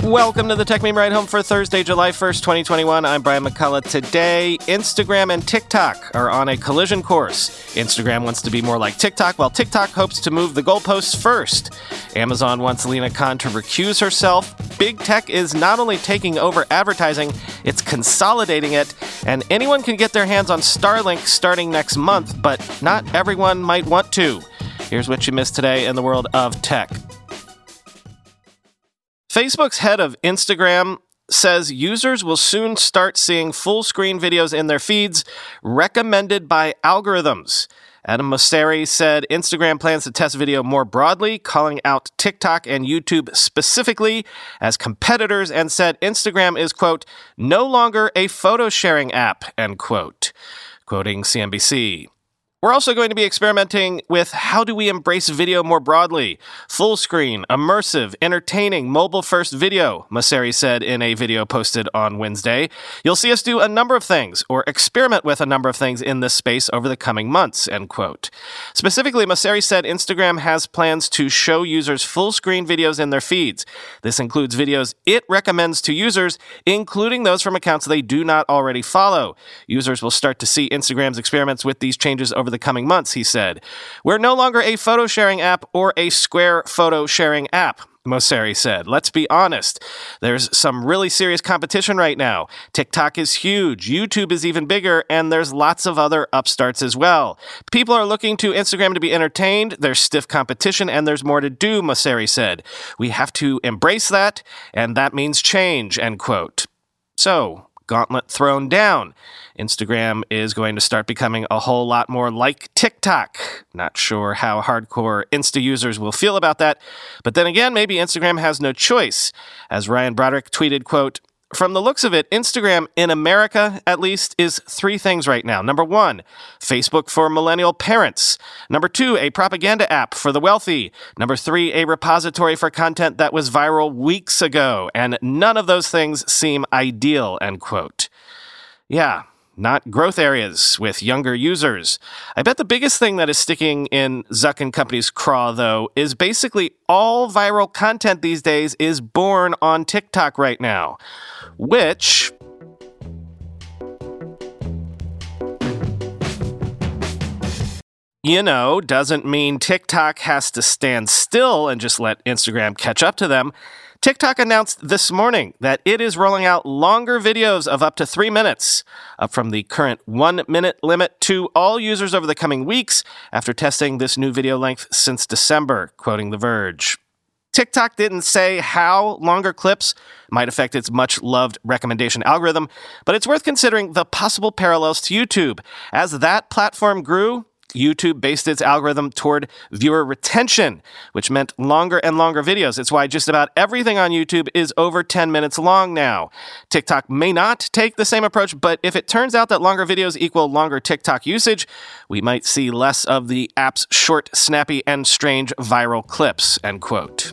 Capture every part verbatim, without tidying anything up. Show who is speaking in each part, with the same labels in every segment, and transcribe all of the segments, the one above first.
Speaker 1: Welcome to the Tech Meme Ride Home for Thursday, July first, twenty twenty-one. I'm Brian McCullough. Today, Instagram and TikTok are on a collision course. Instagram wants to be more like TikTok, while TikTok hopes to move the goalposts first. Amazon wants Lina Khan to recuse herself. Big Tech is not only taking over advertising, it's consolidating it, and anyone can get their hands on Starlink starting next month, but not everyone might want to. Here's what you missed today in the world of tech. Facebook's head of Instagram says users will soon start seeing full-screen videos in their feeds recommended by algorithms. Adam Mosseri said Instagram plans to test video more broadly, calling out TikTok and YouTube specifically as competitors, and said Instagram is, quote, no longer a photo-sharing app, end quote, quoting C N B C. We're also going to be experimenting with how do we embrace video more broadly. Full screen, immersive, entertaining, mobile-first video, Mosseri said in a video posted on Wednesday. You'll see us do a number of things, or experiment with a number of things in this space over the coming months, end quote. Specifically, Mosseri said Instagram has plans to show users full-screen videos in their feeds. This includes videos it recommends to users, including those from accounts they do not already follow. Users will start to see Instagram's experiments with these changes over the coming months, he said. We're no longer a photo-sharing app or a Square photo-sharing app, Mosseri said. Let's be honest. There's some really serious competition right now. TikTok is huge, YouTube is even bigger, and there's lots of other upstarts as well. People are looking to Instagram to be entertained, there's stiff competition, and there's more to do, Mosseri said. We have to embrace that, and that means change, end quote. So, gauntlet thrown down. Instagram is going to start becoming a whole lot more like TikTok. Not sure how hardcore Insta users will feel about that, but then again, maybe Instagram has no choice. As Ryan Broderick tweeted, quote, from the looks of it, Instagram, in America at least, is three things right now. Number one, Facebook for millennial parents. Number two, a propaganda app for the wealthy. Number three, a repository for content that was viral weeks ago. And none of those things seem ideal, end quote. Yeah, not growth areas with younger users. I bet the biggest thing that is sticking in Zuck and Company's craw, though, is basically all viral content these days is born on TikTok right now. Which, you know, doesn't mean TikTok has to stand still and just let Instagram catch up to them. TikTok announced this morning that it is rolling out longer videos of up to three minutes, up from the current one-minute limit, to all users over the coming weeks after testing this new video length since December, quoting The Verge. TikTok didn't say how longer clips might affect its much-loved recommendation algorithm, but it's worth considering the possible parallels to YouTube. As that platform grew, YouTube based its algorithm toward viewer retention, which meant longer and longer videos. It's why just about everything on YouTube is over ten minutes long now. TikTok may not take the same approach, but if it turns out that longer videos equal longer TikTok usage, we might see less of the app's short, snappy, and strange viral clips, end quote.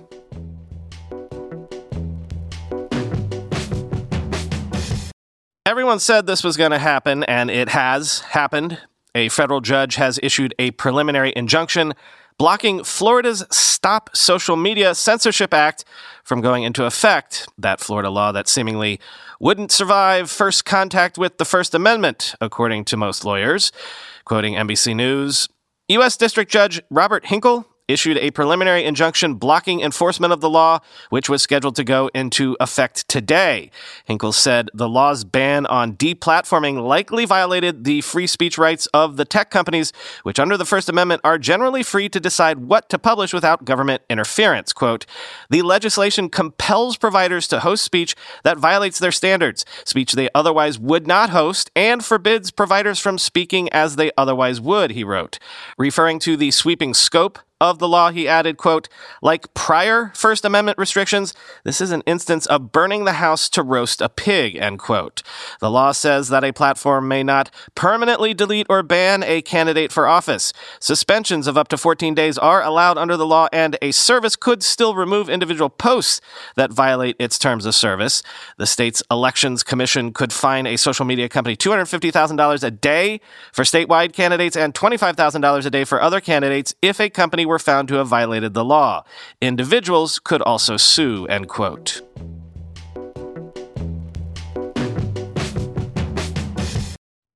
Speaker 1: Everyone said this was going to happen, and it has happened. A federal judge has issued a preliminary injunction blocking Florida's Stop Social Media Censorship Act from going into effect, that Florida law that seemingly wouldn't survive first contact with the First Amendment, according to most lawyers. Quoting N B C News, U S District Judge Robert Hinkle issued a preliminary injunction blocking enforcement of the law, which was scheduled to go into effect today. Hinkle said the law's ban on deplatforming likely violated the free speech rights of the tech companies, which under the First Amendment are generally free to decide what to publish without government interference. Quote, the legislation compels providers to host speech that violates their standards, speech they otherwise would not host, and forbids providers from speaking as they otherwise would, he wrote. Referring to the sweeping scope of the law, he added, quote, like prior First Amendment restrictions, this is an instance of burning the house to roast a pig, end quote. The law says that a platform may not permanently delete or ban a candidate for office. Suspensions of up to fourteen days are allowed under the law, and a service could still remove individual posts that violate its terms of service. The state's Elections Commission could fine a social media company two hundred fifty thousand dollars a day for statewide candidates and twenty-five thousand dollars a day for other candidates if a company were found to have violated the law. Individuals could also sue, end quote.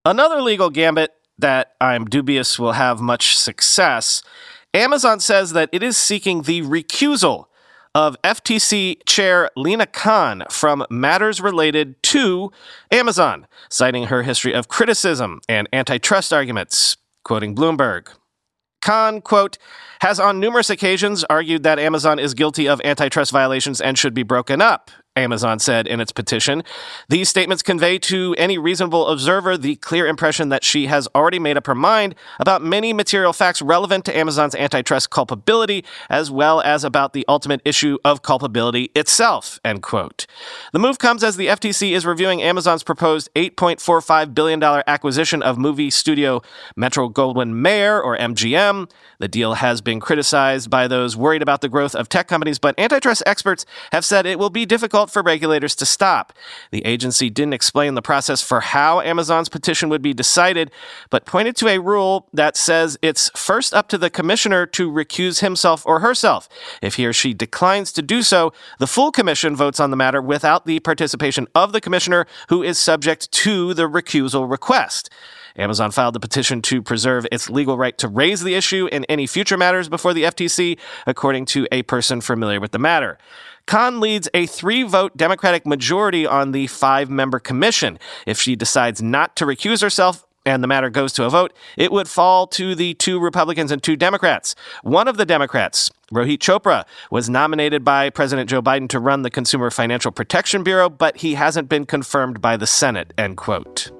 Speaker 1: Another legal gambit that I'm dubious will have much success. Amazon says that it is seeking the recusal of F T C Chair Lina Khan from matters related to Amazon, citing her history of criticism and antitrust arguments, quoting Bloomberg. Khan, quote, has on numerous occasions argued that Amazon is guilty of antitrust violations and should be broken up, Amazon said in its petition. These statements convey to any reasonable observer the clear impression that she has already made up her mind about many material facts relevant to Amazon's antitrust culpability, as well as about the ultimate issue of culpability itself, end quote. The move comes as the F T C is reviewing Amazon's proposed eight point four five billion dollars acquisition of movie studio Metro-Goldwyn-Mayer, or M G M. The deal has been criticized by those worried about the growth of tech companies, but antitrust experts have said it will be difficult for regulators to stop. The agency didn't explain the process for how Amazon's petition would be decided, but pointed to a rule that says it's first up to the commissioner to recuse himself or herself. If he or she declines to do so, the full commission votes on the matter without the participation of the commissioner, who is subject to the recusal request. Amazon filed the petition to preserve its legal right to raise the issue in any future matters before the F T C, according to a person familiar with the matter. Khan leads a three-vote Democratic majority on the five-member commission. If she decides not to recuse herself and the matter goes to a vote, it would fall to the two Republicans and two Democrats. One of the Democrats, Rohit Chopra, was nominated by President Joe Biden to run the Consumer Financial Protection Bureau, but he hasn't been confirmed by the Senate, end quote.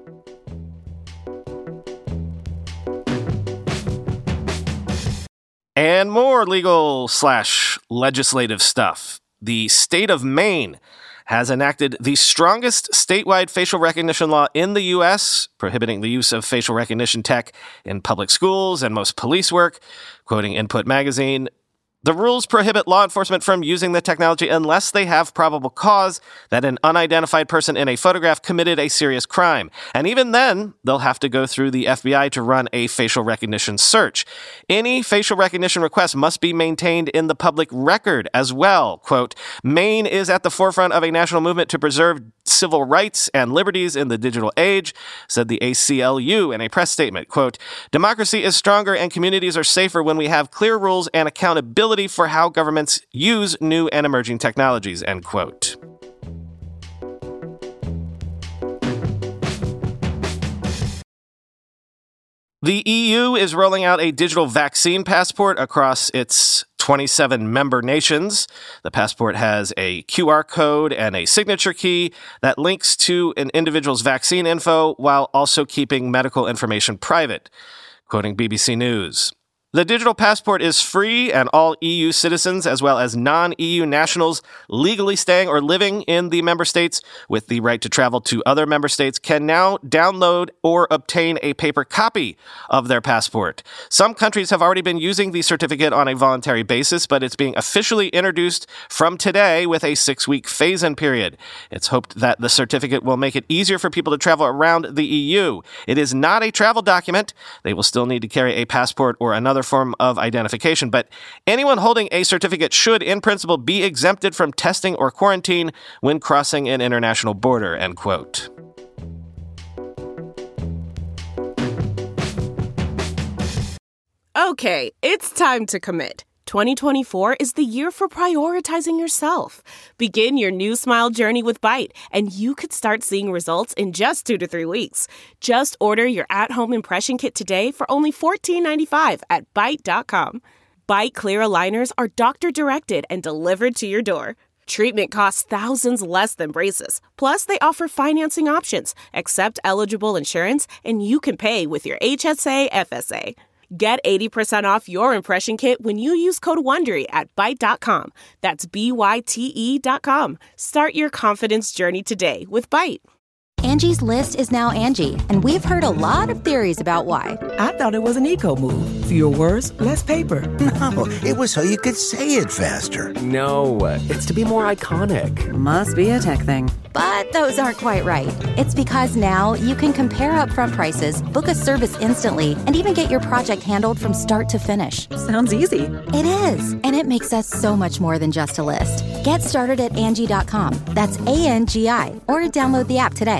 Speaker 1: And more legal slash legislative stuff. The state of Maine has enacted the strongest statewide facial recognition law in the U S, prohibiting the use of facial recognition tech in public schools and most police work. Quoting Input Magazine, the rules prohibit law enforcement from using the technology unless they have probable cause that an unidentified person in a photograph committed a serious crime. And even then, they'll have to go through the F B I to run a facial recognition search. Any facial recognition request must be maintained in the public record as well. Quote, Maine is at the forefront of a national movement to preserve civil rights and liberties in the digital age, said the A C L U in a press statement. Quote, democracy is stronger and communities are safer when we have clear rules and accountability for how governments use new and emerging technologies, end quote. The E U is rolling out a digital vaccine passport across its twenty-seven member nations. The passport has a Q R code and a signature key that links to an individual's vaccine info while also keeping medical information private. Quoting B B C News, the digital passport is free, and all E U citizens, as well as non-E U nationals legally staying or living in the member states with the right to travel to other member states, can now download or obtain a paper copy of their passport. Some countries have already been using the certificate on a voluntary basis, but it's being officially introduced from today with a six-week phase-in period. It's hoped that the certificate will make it easier for people to travel around the E U. It is not a travel document. They will still need to carry a passport or another form of identification, but anyone holding a certificate should, in principle, be exempted from testing or quarantine when crossing an international border, end quote.
Speaker 2: Okay, it's time to commit. twenty twenty-four is the year for prioritizing yourself. Begin your new smile journey with Byte, and you could start seeing results in just two to three weeks. Just order your at-home impression kit today for only fourteen ninety-five at Byte dot com. Byte Clear aligners are doctor-directed and delivered to your door. Treatment costs thousands less than braces. Plus, they offer financing options, accept eligible insurance, and you can pay with your H S A F S A. Get eighty percent off your impression kit when you use code WONDERY at Byte dot com. That's B Y T E dot com. Start your confidence journey today with Byte.
Speaker 3: Angie's List is now Angie, and we've heard a lot of theories about why.
Speaker 4: I thought it was an eco move. Fewer words, less paper.
Speaker 5: No, it was so you could say it faster.
Speaker 6: No, it's to be more iconic.
Speaker 4: Must be a tech thing.
Speaker 3: But those aren't quite right. It's because now you can compare upfront prices, book a service instantly, and even get your project handled from start to finish.
Speaker 4: Sounds easy.
Speaker 3: It is, and it makes us so much more than just a list. Get started at Angie dot com. That's A N G I, or download the app today.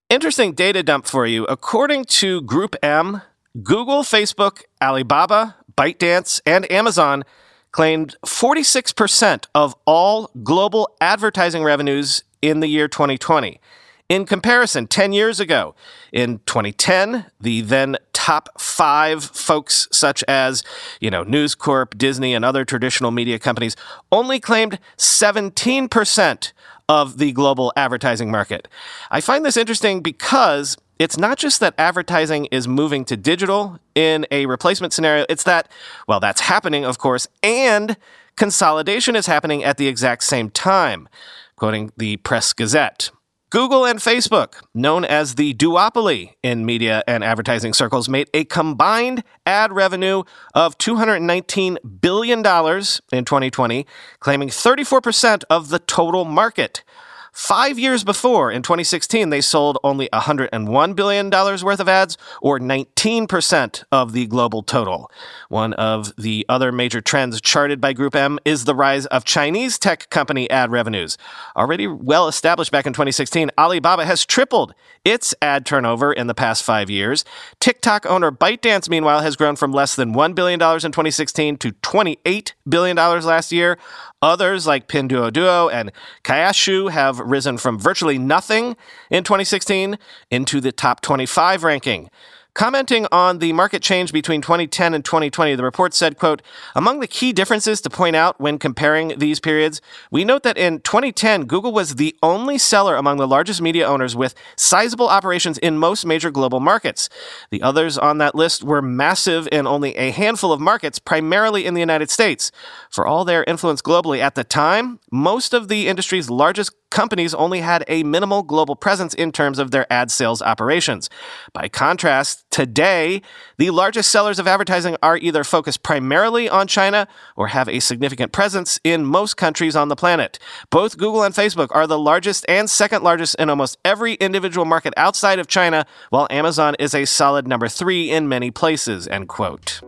Speaker 1: Interesting data dump for you. According to Group M, Google, Facebook, Alibaba, ByteDance, and Amazon claimed forty-six percent of all global advertising revenues in the year twenty twenty. In comparison, ten years ago, in twenty ten, the then top five folks such as, you know, News Corp, Disney, and other traditional media companies only claimed seventeen percent of the global advertising market. I find this interesting because it's not just that advertising is moving to digital in a replacement scenario, it's that, well, that's happening, of course, and consolidation is happening at the exact same time. Quoting the Press Gazette, Google and Facebook, known as the duopoly in media and advertising circles, made a combined ad revenue of two hundred nineteen billion dollars in twenty twenty, claiming thirty-four percent of the total market. Five years before, in twenty sixteen, they sold only one hundred one billion dollars worth of ads, or nineteen percent of the global total. One of the other major trends charted by Group M is the rise of Chinese tech company ad revenues. Already well established back in twenty sixteen, Alibaba has tripled its ad turnover in the past five years. TikTok owner ByteDance, meanwhile, has grown from less than one billion dollars in twenty sixteen to twenty-eight billion dollars last year. Others, like Pinduoduo and Kuaishou, have risen from virtually nothing in twenty sixteen into the top twenty-five ranking. Commenting on the market change between twenty ten and twenty twenty, the report said, quote, among the key differences to point out when comparing these periods, we note that in twenty ten, Google was the only seller among the largest media owners with sizable operations in most major global markets. The others on that list were massive in only a handful of markets, primarily in the United States. For all their influence globally at the time, most of the industry's largest companies only had a minimal global presence in terms of their ad sales operations. By contrast, today, the largest sellers of advertising are either focused primarily on China or have a significant presence in most countries on the planet. Both Google and Facebook are the largest and second largest in almost every individual market outside of China, while Amazon is a solid number three in many places, end quote.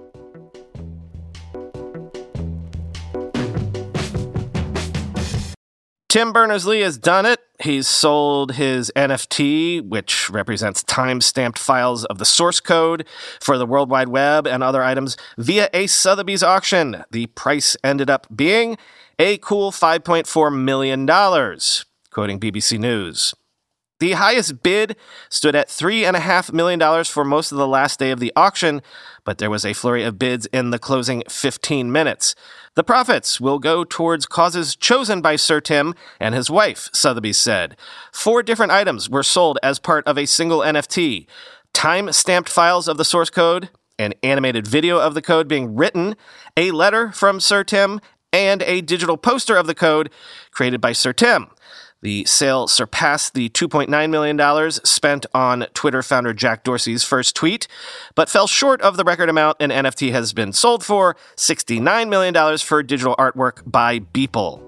Speaker 1: Tim Berners-Lee has done it. He's sold his N F T, which represents time-stamped files of the source code for the World Wide Web and other items, via a Sotheby's auction. The price ended up being a cool five point four million dollars, quoting B B C News. The highest bid stood at three point five million dollars for most of the last day of the auction, but there was a flurry of bids in the closing fifteen minutes. The profits will go towards causes chosen by Sir Tim and his wife, Sotheby's said. Four different items were sold as part of a single N F T. Time-stamped files of the source code, an animated video of the code being written, a letter from Sir Tim, and a digital poster of the code created by Sir Tim. The sale surpassed the two point nine million dollars spent on Twitter founder Jack Dorsey's first tweet, but fell short of the record amount an N F T has been sold for, sixty-nine million dollars for digital artwork by Beeple.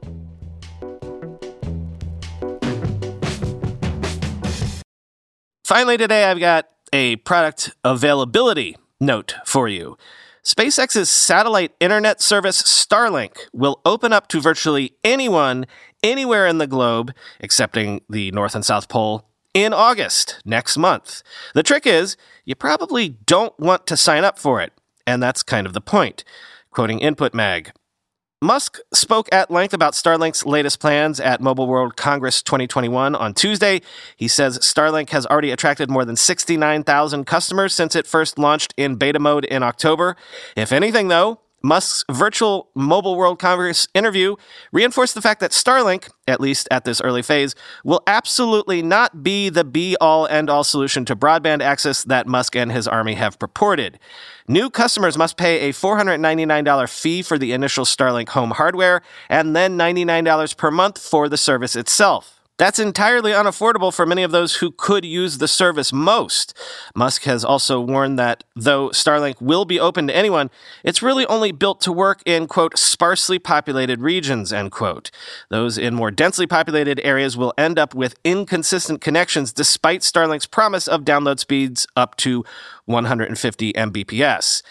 Speaker 1: Finally today, I've got a product availability note for you. SpaceX's satellite internet service Starlink will open up to virtually anyone anywhere in the globe, excepting the North and South Pole, in August, next month. The trick is, you probably don't want to sign up for it, and that's kind of the point. Quoting Input Mag, Musk spoke at length about Starlink's latest plans at Mobile World Congress twenty twenty-one on Tuesday. He says Starlink has already attracted more than sixty-nine thousand customers since it first launched in beta mode in October. If anything, though, Musk's virtual Mobile World Congress interview reinforced the fact that Starlink, at least at this early phase, will absolutely not be the be-all, end-all solution to broadband access that Musk and his army have purported. New customers must pay a four hundred ninety-nine dollars fee for the initial Starlink home hardware and then ninety-nine dollars per month for the service itself. That's entirely unaffordable for many of those who could use the service most. Musk has also warned that though Starlink will be open to anyone, it's really only built to work in, quote, sparsely populated regions, end quote. Those in more densely populated areas will end up with inconsistent connections despite Starlink's promise of download speeds up to one hundred fifty megabits per second.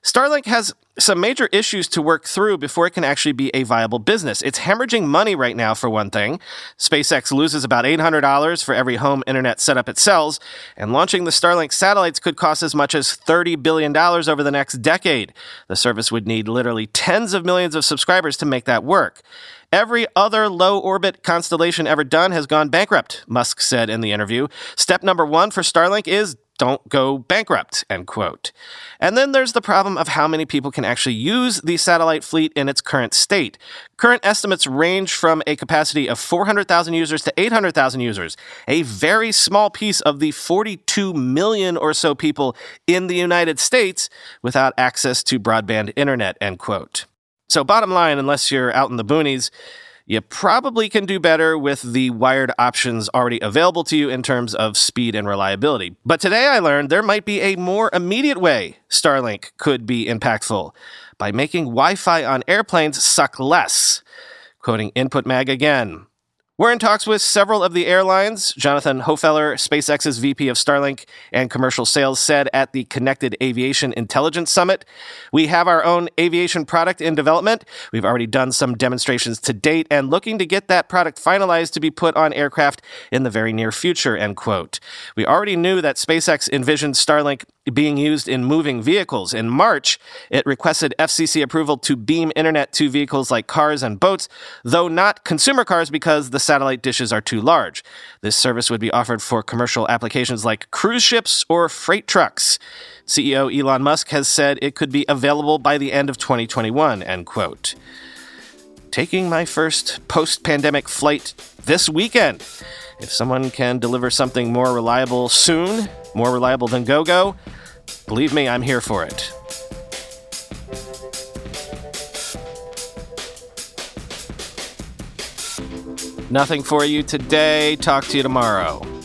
Speaker 1: Starlink has some major issues to work through before it can actually be a viable business. It's hemorrhaging money right now, for one thing. SpaceX loses about eight hundred dollars for every home internet setup it sells, and launching the Starlink satellites could cost as much as thirty billion dollars over the next decade. The service would need literally tens of millions of subscribers to make that work. Every other low-orbit constellation ever done has gone bankrupt, Musk said in the interview. Step number one for Starlink is don't go bankrupt, end quote. And then there's the problem of how many people can actually use the satellite fleet in its current state. Current estimates range from a capacity of four hundred thousand users to eight hundred thousand users, a very small piece of the forty-two million or so people in the United States without access to broadband internet, end quote. So bottom line, unless you're out in the boonies, you probably can do better with the wired options already available to you in terms of speed and reliability. But today I learned there might be a more immediate way Starlink could be impactful by making Wi-Fi on airplanes suck less. Quoting Input Mag again. We're in talks with several of the airlines. Jonathan Hofeller, SpaceX's V P of Starlink and commercial sales, said at the Connected Aviation Intelligence Summit, "We have our own aviation product in development. We've already done some demonstrations to date and looking to get that product finalized to be put on aircraft in the very near future," end quote. We already knew that SpaceX envisioned Starlink being used in moving vehicles. In March, it requested F C C approval to beam internet to vehicles like cars and boats, though not consumer cars because the satellite dishes are too large. This service would be offered for commercial applications like cruise ships or freight trucks. C E O Elon Musk has said it could be available by the end of twenty twenty-one, end quote. Taking my first post-pandemic flight this weekend. If someone can deliver something more reliable soon, more reliable than GoGo, believe me, I'm here for it. Nothing for you today. Talk to you tomorrow.